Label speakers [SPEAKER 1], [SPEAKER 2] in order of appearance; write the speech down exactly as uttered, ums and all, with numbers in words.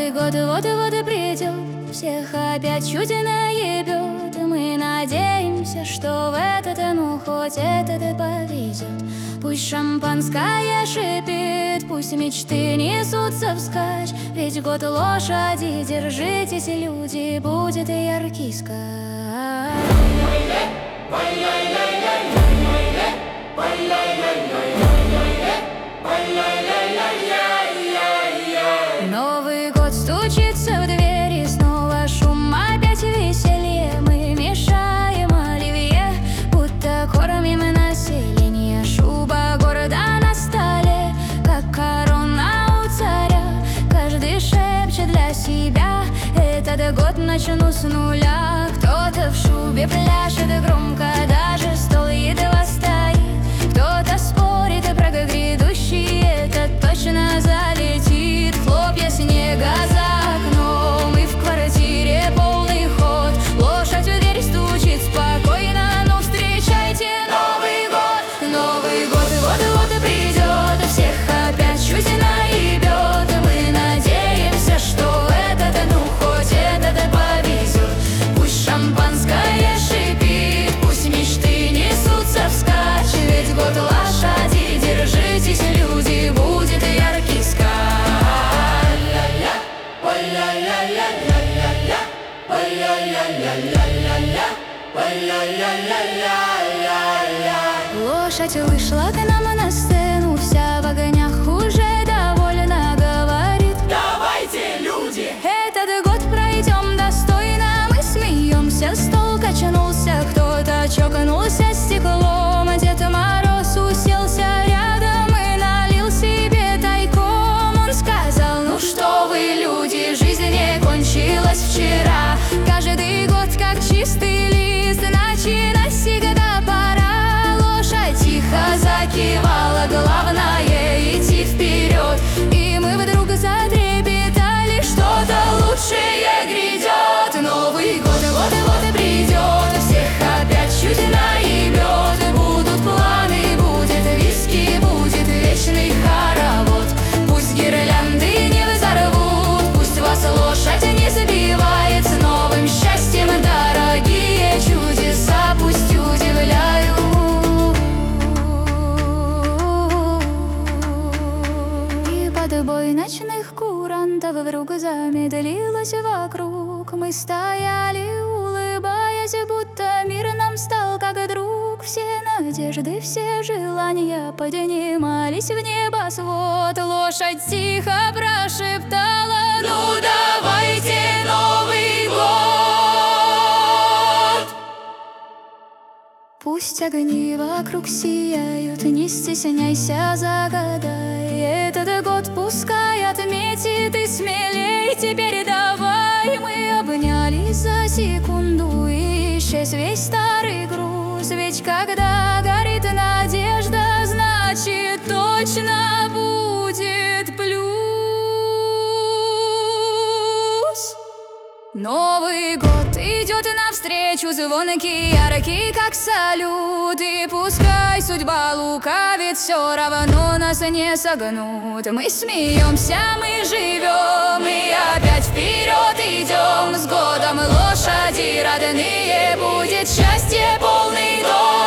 [SPEAKER 1] Новый год вот-вот и придет, всех опять чуть наебет. Мы надеемся, что в этот, ну хоть этот и повезет. Пусть шампанское шипит, пусть мечты несутся вскачь. Ведь год лошади, держитесь, люди, будет яркий скач. Новый год стучится в дверь, и снова шум, опять веселье. Мы мешаем оливье, будто кормим население. Шуба города на столе, как корона у царя. Каждый шепчет для себя: этот год начну с нуля. Кто-то в шубе пляшет громко, даже стол едва стоит. Кто-то спорит про грядущий, этот точно залетит. Хлопья снега за окном, и в квартире полный ход. Лошадь в дверь стучит спокойно, но встречайте Новый год. Новый год вот-вот и придет, всех опять чуть наебет. Мы надеемся, что этот, ну хоть этот повезет. Пусть шампанское шипит, пусть мечты несутся вскачь. Ведь год лошади, держитесь, люди, будет яркий скач. Лошадь вышла к нам на сцену, вся в огнях, уже довольно говорит:
[SPEAKER 2] давайте, люди,
[SPEAKER 1] этот год пройдем достойно. Мы смеемся, стол качнулся, кто-то чокнулся стеклом. Дед Мороз уселся рядом и налил себе тайком. Он сказал: ну что вы, люди, жизнь не кончилась вчера. Каждый год как чистый лист, иначе навсегда пора. Лошадь тихо закивала, главное идти вперед. И мы вдруг затрепетали, что-то лучшее грядет. Новый год вот-вот и придет, всех опять чуть наебет. Будут планы, будет виски, будет вечный хоровод. Пусть гирлянды не взорвут, пусть вас лошадь не забивает. С новым счастьем, дорогие чудеса, пусть удивляют. И под бой ночных курантов вдруг замедлилась вокруг. Мы стояли, улыбаясь, будто мир нам стал как друг. Все надежды, все желания поднимались в небосвод. Лошадь тихо прошептала: ну давайте Новый год. Пусть огни вокруг сияют, не стесняйся, загадай. Этот год пускай отметит и смелей. Теперь давай. Мы обнялись за секунду, и исчез весь старый груз. Ведь когда горит надежда, значит точно будет плюс. Новый год идет навстречу, звонкий, яркий, как салют. И пускай судьба лукавит, все равно нас не согнут. Мы смеемся, мы живем, и опять вперед идем. С годом лошади родные, будет счастье полный дом.